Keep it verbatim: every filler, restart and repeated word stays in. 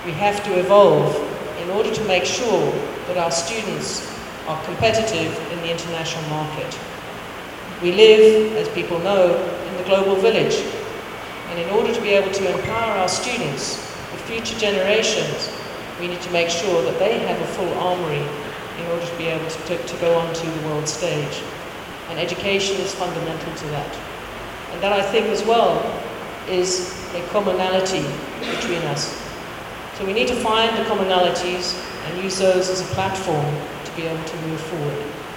we have to evolve in order to make sure that our students are competitive in the international market. We live, as people know, in the global village, and in order to be able to empower our students, the future generations, we need to make sure that they have a full armory in order to be able to, to, to go onto the world stage. And education is fundamental to that. And that, I think, as well, is a commonality between us. So we need to find the commonalities and use those as a platform to be able to move forward.